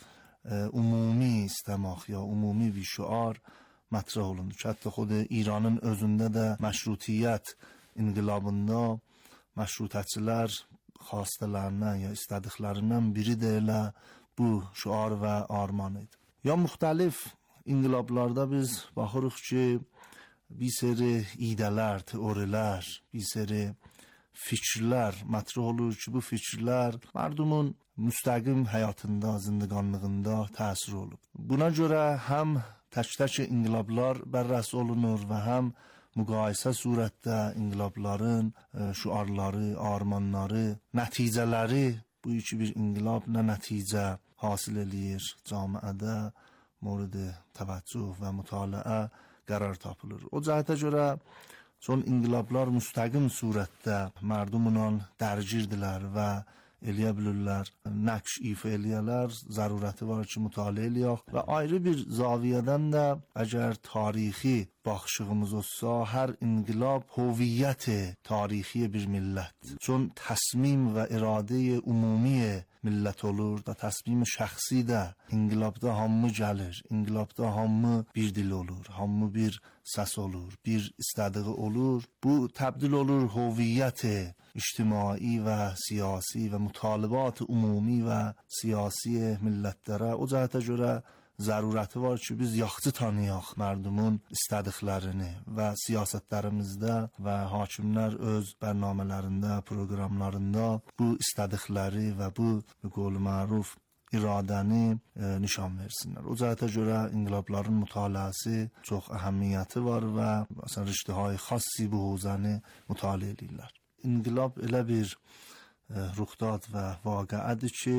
ümumi istəmək ya ümumi bir şüar مطرح olundu. Hətta xود İranın özündə də məşrutiyyət inqilabında məşrutəçilər xaستələrindən ya istədiklərindən biri də elə bu şüar və arman idi. Ya müxtəlif inqilablarda biz baxırıq ki, bir seri idələr, teorilər, bir seri fikirlər mətrah olur ki, bu fikirlər mərdumun müstəqim həyatında, zindaqanlığında təsir olub. Buna görə həm tək-tək inqilablar bərrəs olunur və həm müqayisə surətdə inqilabların şüarları, armanları, nəticələri, bu iki bir inqilab nə nəticə hasil eləyir camiədə, mورد təvəccüh və mütaliə qərar tapılır. O cəhətə görə çون inqilablar müstəqim surətdə mərdumla dərgirdirlər və eləyə bilirlər, nəqş ifa eləyələr, zərurəti var ki, mütaliə eləyək və ayrı bir zaviyədən də əgər tarixi baxışığımız olsa, hər inqilab hüviyyət tarixi bir millət. Çون təsmim və iradə ümumi millət olur da təsmim şəxsi də inqilabda hamı gəlir, inqilabda hamı bir dil olur, hamı bir səs olur, bir istədiyi olur. Bu təbdil olur hüviyyət ictimai və siyasi və mütalibat ümumi və siyasi millətlərə. O cəhətə görə zərurəti var ki, biz yaxşı tanıyaq mərdumun istədiklərini və siyasətlərimizdə və hakimlər öz bərnamələrində, proqramlarında bu istədikləri və bu به قول məruf iradəni e, nişan versinlər. O cəhətə görə inqilabların mütaliəsi çox əhəmiyyəti var və məsələn riştəhay xassi bu hozəni mütaliə edirlər. İnqilab elə bir e, ruxdad və vaqiədir ki,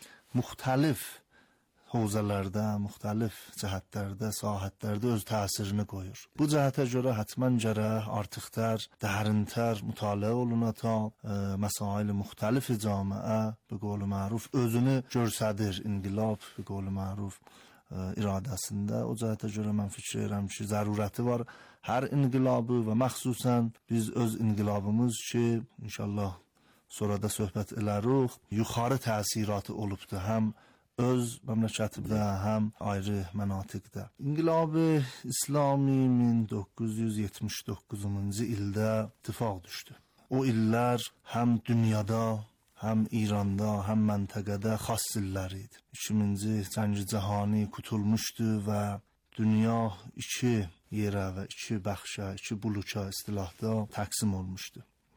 müxtəlif hozələrdə, müxtəlif cəhətlərdə, sahətlərdə öz təsirini qoyur. Bu cəhətə görə hətmən gərək artıqtər, dərintər mütaliə oluna ta e, məsail müxtəlif camiə به قول məruf özünü görsədir inqilab به قول məruf e, iradəsində. O cəhətə görə mən fikir edirəm ki, zərurəti var hər inqilabı və məxsusən biz öz inqilabımız ki, inşallah sonrada söhbət elərik, yuxarı təsiratı olubdur həm öz məmləkətimdə, həm ayrı mənatiqdə. İnqilab İslami min doqquz yüz yetmiş doqquzuncu ildə ittifaq düşdü. O illər həm dünyada, həm İranda, həm məntəqədə xas illər idi. İkinci Cəng-i Cahani qutulmuşdu və dünya iki yerə və iki bəxşə, iki buluka istilahda təqsim olmuşdu.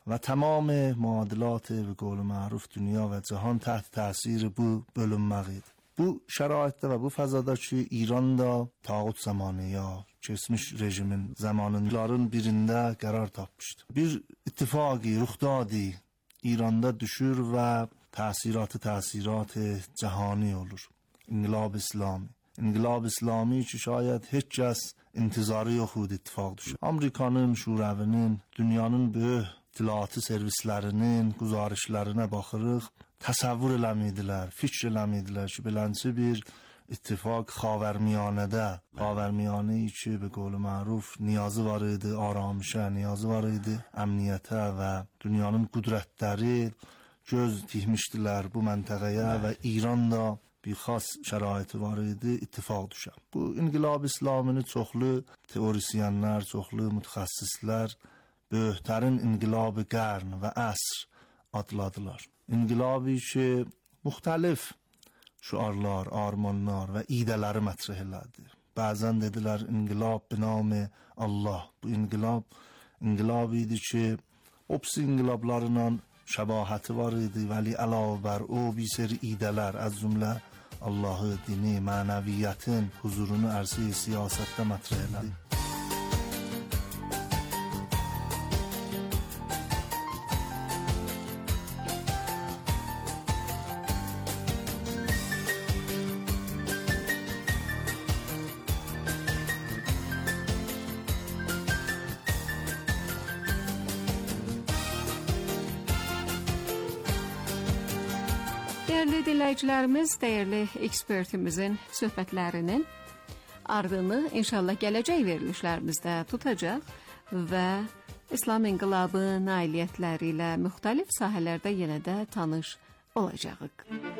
و تمام معادلات به قول معروف دنیا و جهان تحت تاثیر bu bölünməğidir. Bu şəraitdə və bu fəzada ki, İranda tağut zamanı ya keçmiş rejimin zamanların birində qərar tapmışdı. Bir ittifaqi, ruxdadi İranda düşür və təsiratı təsirat cahani olur. İnqilab İslami. İnqilab İslami ki, şayad heç kəs intizarı yox idi ittifaq düşür. Amerikanın, Şuravinin, dünyanın böyük İttilaatı servislərinin quzarışlarına baxırıq, təsəvvür eləmiydilər, fikr eləmiydilər ki, belənçi bir ittifaq Xavərmiyanədə, Xavərmiyanəyi ki, به قول معروف niyazı var idi, aramışə, niyazı var idi, əmniyyətə və dünyanın qüdrətləri göz dikmişdilər bu məntəqəyə və İran da bir xas şəraiti var idi, ittifaq düşər. Bu İnqilab İslamını çoxlu teorisyenlər, çoxlu mütəxəssislər böyüklərin inqilab-ı qərn və əsr adladılar. İnqilabi ki, müxtəlif şüarlar, armanlar və idələri mətrəh elədi. Bəzən dedilər inqilab binam Allah. Bu inqilab inqilab idi ki, opsi inqilablarla şəbahəti var idi, vəli əlavə bər o bir seri idələr, az cümlə Allahı, dini, mənəviyyətin huzurunu ərsi siyasətdə mətrəh elədi. Değerli dinləyicilərimiz, değerli ekspertimizin söhbətlərinin ardını inşallah gələcək verilişlərimizdə tutacaq və İslam İnqilabı nailiyyətləri ilə müxtəlif sahələrdə yenə də tanış olacağıq.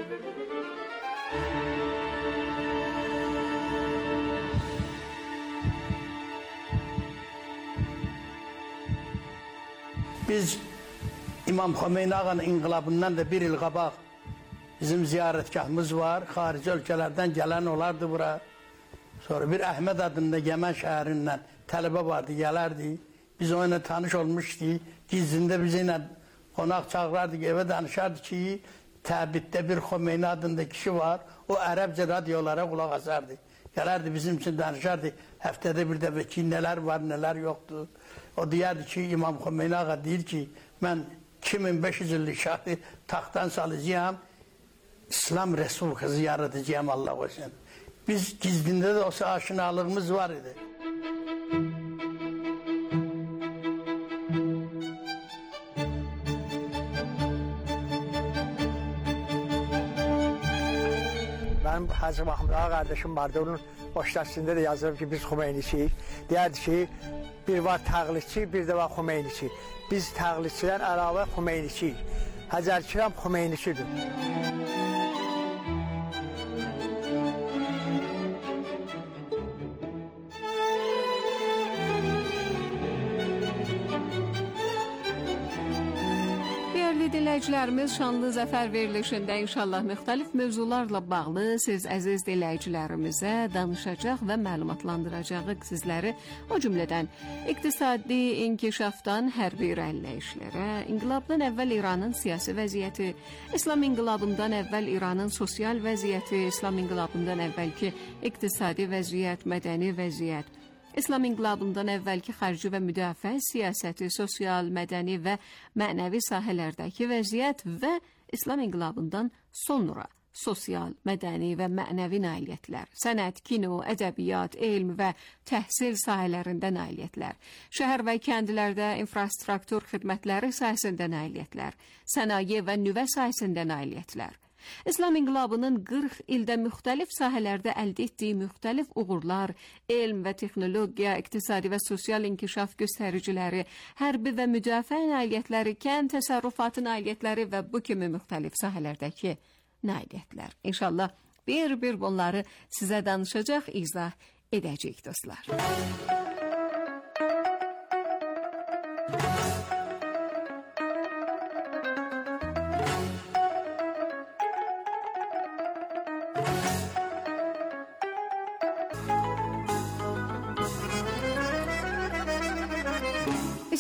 Biz İmam Xomeyni ağanın inqilabından da bir il qabaq bizim ziyarətgahımız var. Xarici ölkələrdən gələn olardı bura. Sonra bir Əhməd adında Yemen şəhərindən tələbə vardı, gələrdi. Biz onunla tanış olmuşdik. Gizlində bizimlə qonaq çağırardı, evə danışardı ki, təbiddə bir Xomeyni adında kişi var. O ərəbcə radiolara qulaq asardı. Gələrdi bizim üçün danışardı. Həftədə bir dəfə ki, nələr var, nələr yoxdur. O deyərdi ki, İmam Xomeyni ağa deyir ki, mən iki min beş yüz illik şahı taxtdan salacağım. İslam Resul kızı yaratacağım Allah olsun. Biz gizlində də olsa aşinalığımız var idi. Benim Hacı Mahmud Ağa kardeşim vardı, onun boşlaşsında da yazılır ki biz Xomeyniçiyik. Deyərdi ki bir var təqlidçi, bir de var Xomeyniçi. Biz təqlidçidən əlavə Xomeyniçiyik. Həcərkiram Xomeyniçidir. Dinləyicilərimiz, şanlı zəfər verilişində inşallah müxtəlif mövzularla bağlı siz əziz dinləyicilərimizə danışacaq və məlumatlandıracağıq sizləri, o cümlədən iqtisadi inkişafdan hərbi irəliləyişlərə, inqilabdan əvvəl İranın siyasi vəziyyəti, İslam inqilabından əvvəl İranın sosial vəziyyəti, İslam inqilabından əvvəlki iqtisadi vəziyyət, mədəni vəziyyət, İslam inqilabından əvvəlki xarici və müdafiə siyasəti, sosial, mədəni və mənəvi sahələrdəki vəziyyət və İslam inqilabından sonra sosial, mədəni və mənəvi nailiyyətlər, sənət, kino, ədəbiyyat, elm və təhsil sahələrində nailiyyətlər, şəhər və kəndlərdə infrastruktur xidmətləri sahəsində nailiyyətlər, sənaye və nüvə sahəsində nailiyyətlər, İslam inqilabının qırx ildə müxtəlif sahələrdə əldə etdiyi müxtəlif uğurlar, elm və texnologiya, iqtisadi və sosial inkişaf göstəriciləri, hərbi və müdafiə nailiyyətləri, kənd təsərrüfatı nailiyyətləri və bu kimi müxtəlif sahələrdəki nailiyyətlər. İnşallah bir-bir bunları sizə danışacaq, izah edəcək dostlar.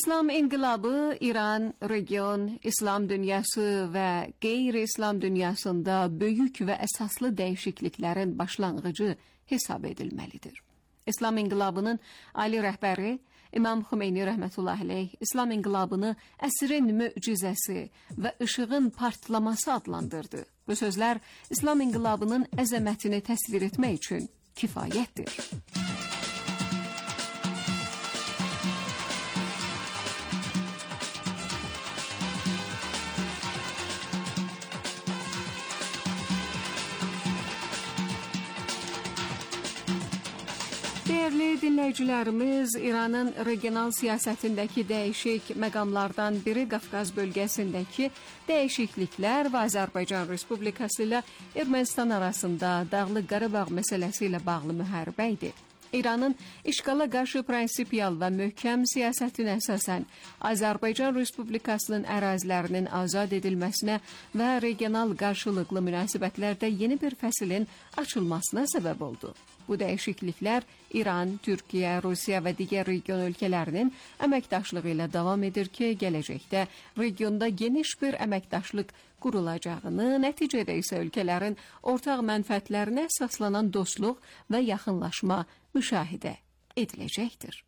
İslam İnqilabı İran, region, İslam dünyası və qeyri-İslam dünyasında böyük və əsaslı dəyişikliklərin başlanğıcı hesab edilməlidir. İslam İnqilabının ali rəhbəri İmam Xümeyni rəhmətullahi aleyh İslam İnqilabını əsrin möcüzəsi və işığın partlaması adlandırdı. Bu sözlər İslam İnqilabının əzəmətini təsvir etmək üçün kifayətdir. Değerli dinləyicilərimiz, İranın regional siyasətindəki dəyişik məqamlardan biri Qafqaz bölgəsindəki dəyişikliklər və Azərbaycan Respublikası ilə Ermənistan arasında Dağlıq Qarabağ məsələsi ilə bağlı müharibə idi. İranın işğala qarşı prinsipial və möhkəm siyasətinə əsasən Azərbaycan Respublikasının ərazilərinin azad edilməsinə və regional qarşılıqlı münasibətlərdə yeni bir fəsilin açılmasına səbəb oldu. Bu dəyişikliklər İran, Türkiyə, Rusiya və digər region ölkələrinin əməkdaşlığı ilə davam edir ki, gələcəkdə regionda geniş bir əməkdaşlıq qurulacağını, nəticədə isə ölkələrin ortaq mənfəətlərinə əsaslanan dostluq və yaxınlaşma müşahidə ediləcəkdir.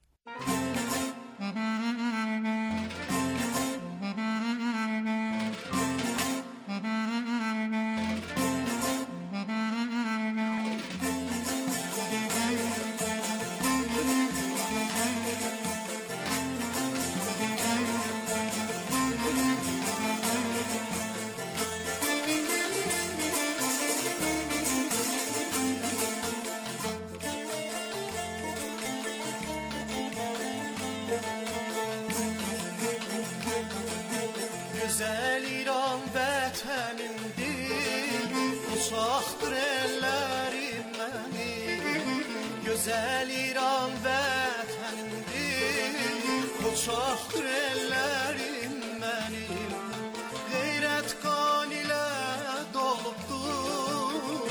Güzel İran vətənimdir, uçaqdır ellərim mənim. Gözəl İran vətənimdir, uçaqdır ellərim mənim. Qeyrət qan ilə dolubdur,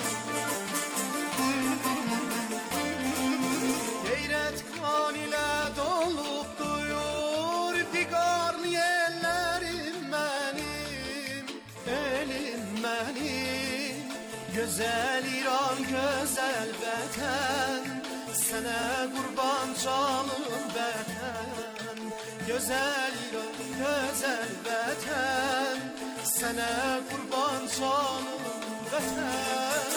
qeyrət qan ilə dolubdur, diqarlı ellərim mənim, elim mənim. Gözəl İran, gözəl vətən, sənə qurban canım vətən. Gözəl İran, gözəl vətən, sənə qurban canım vətən.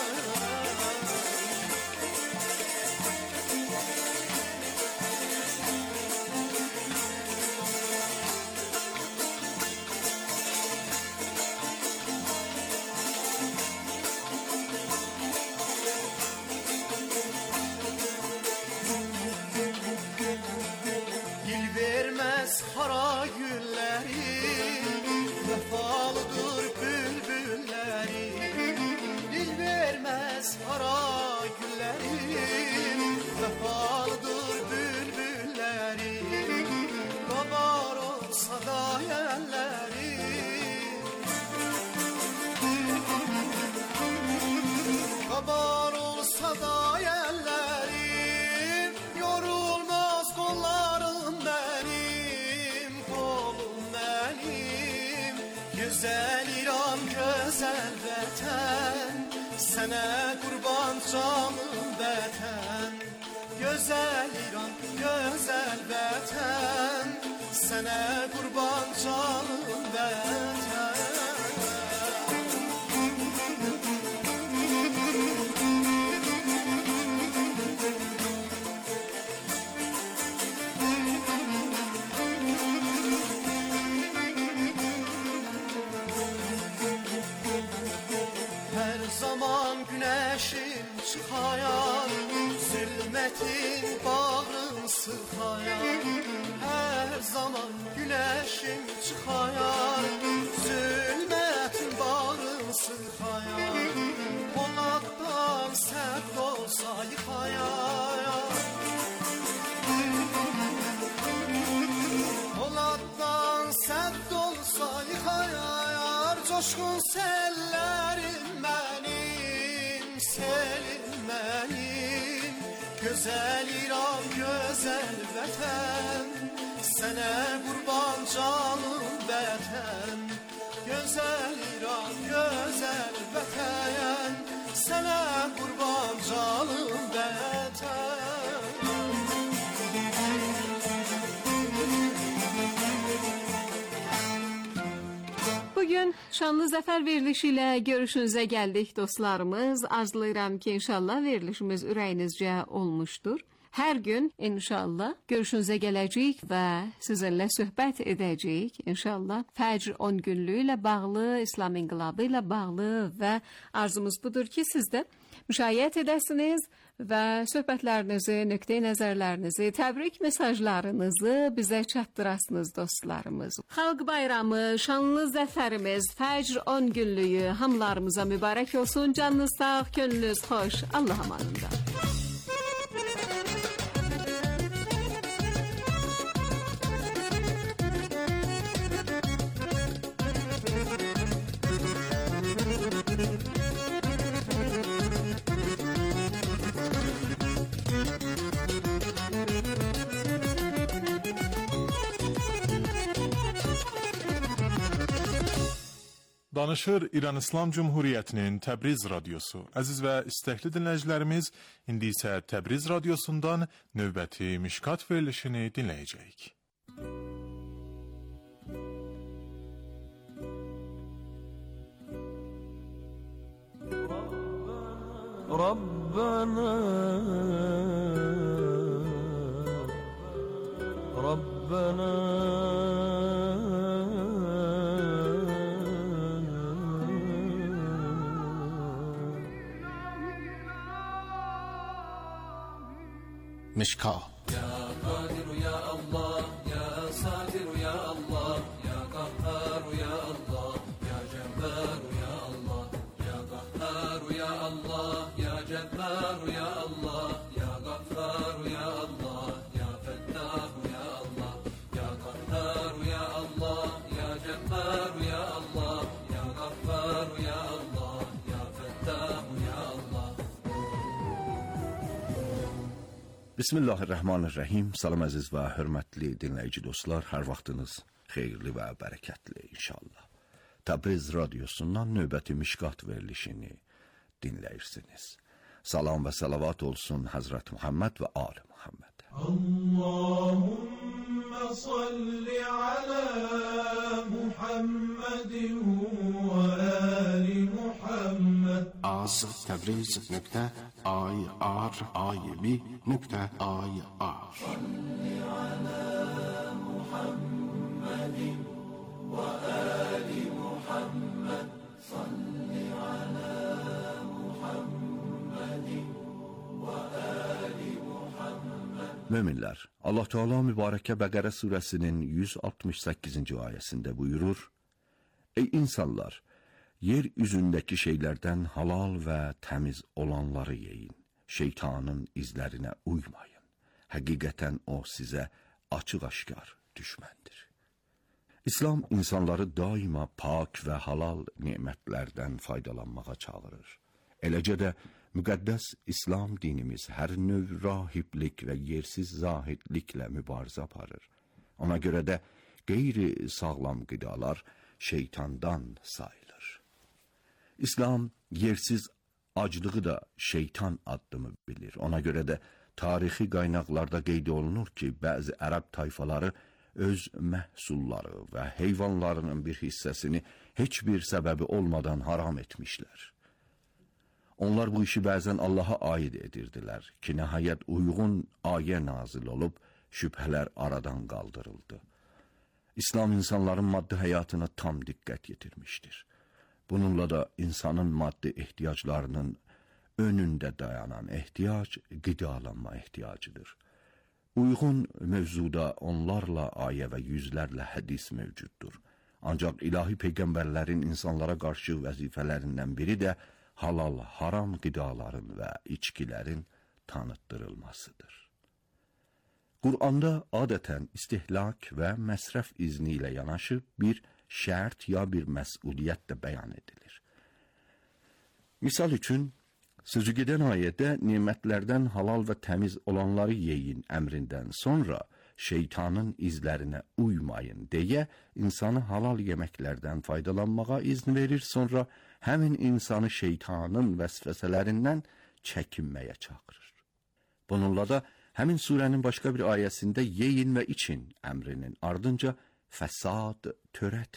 Hara gülləri, vəfalıdır bülbülləri. Dil verməz hara gülləri, vəfalıdır bülbülləri. Qabar olsa da yəlləri, qabar olsa da yəlləri. Yorulmaz qollarım mənim, qolum mənim. Gözəl İran, gözəl vətən, sənə qurban canım vətən. Gözəl İran, gözəl vətən, sənə qurban canım vətən. Güneşim çıxayar, zülmətin bağrın sıxayar. Hər zaman güneşim çıxayar, zülmətin bağrın sıxayar. Poladdan sərd olsa yıxayar, poladdan sərd olsa yıxayar. Coşqun sellərim mənim, selim mənim. Gözəl İran, gözəl vətən, sənə qurban canım vətən, gözəl İran, gözəl vətən, sənə qurban canım vətən. Bugün şanlı zəfər verilişi ilə görüşünüzə gəldik dostlarımız. Arzulayıram ki, inşallah verilişimiz ürəyinizcə olmuşdur. Hər gün inşallah görüşünüzə gələcəyik və sizinlə söhbət edəcəyik. İnşallah Fəcr on günlüyü ilə bağlı, İslam inqilabı ilə bağlı və arzumuz budur ki, siz də müşayiət edəsiniz və söhbətlərinizi, nöqteyi nəzərlərinizi, təbrik mesajlarınızı bizə çatdırasınız dostlarımız. Xalq bayramı, şanlı zəfərimiz, Fəcr on günlüyü hamılarımıza mübarək olsun. Canınız sağ, könlünüz xoş. Allah amanında. Danışır İran İslam Cumhuriyyətinin Təbriz radiosu. Əziz və istəkli dinləyicilərimiz, indi isə Təbriz radiosundan növbəti Mişkat verilişini dinləyəcəyik. Rabbana Rabbana مشكاة يا قادر يا الله يا ساتر يا الله يا قهار يا الله يا جبار يا الله يا قهار يا الله يا جبار يا الله يا غفار يا الله يا فتاح يا الله يا قهار يا الله يا جبار يا الله يا غفار يا الله يا فتاح يا الله. Bismillahirrahmanirrahim. Salam əziz və hörmətli dinləyici dostlar, hər vaxtınız xeyirli və bərəkətli inşallah. Təbriz radiosundan növbəti Mişkat verilişini dinləyirsiniz. Salam və salavat olsun Həzrət Muhammed və Ali Muhammed. Allahümme salli ala Muhammedin və Ali Muhammed. Az Təbriz nöqtə I R I B nöqtə I R. Salli ala Muhammedin və Ali Muhammed. Salli ala Muhammedin və Ali Muhammed. Möminlər, Allah Teala mübarəkə Bəqərə surəsinin yüz altmış səkkizinci ayəsində buyurur: Ey insanlar, yer üzündəki şeylərdən halal və təmiz olanları yeyin. Şeytanın izlərinə uymayın. Həqiqətən o sizə açıq-aşkar düşməndir. İslam insanları daima pak və halal nemətlərdən faydalanmağa çağırır. Eləcə də müqəddəs İslam dinimiz hər növ rahiblik və yersiz zahidliklə mübarizə aparır. Ona görə də qeyri sağlam qidalar şeytandan sayılır. İslam yersiz aclığı da şeytan addımı bilir. Ona görə də tarixi qaynaqlarda qeyd olunur ki, bəzi ərəb tayfaları öz məhsulları və heyvanlarının bir hissəsini heç bir səbəbi olmadan haram etmişlər. Onlar bu işi bəzən Allaha aid edirdilər ki, nəhayət uyğun ayə nazil olub, şübhələr aradan qaldırıldı. İslam insanların maddi həyatına tam diqqət yetirmişdir. Bununla da insanın maddi ehtiyaclarının önündə dayanan ehtiyac qidalanma ehtiyacıdır. Uyğun mövzuda onlarla ayə və yüzlərlə hədis mövcuddur. Ancaq ilahi peyğəmbərlərin insanlara qarşı vəzifələrindən biri də halal, haram qidaların və içkilərin tanıtdırılmasıdır. Qur'anda adətən istihlak və məsrəf izni ilə yanaşı bir şərt ya bir məsuliyyət də bəyan edilir. Misal üçün, sözü gedən ayədə nemətlərdən halal və təmiz olanları yeyin əmrindən sonra şeytanın izlərinə uymayın deyə insanı halal yeməklərdən faydalanmağa izin verir, sonra həmin insanı şeytanın vəsvəsələrindən çəkinməyə çağırır. Bununla da həmin surənin başqa bir ayəsində yeyin və için əmrinin ardınca fəsad törətməyin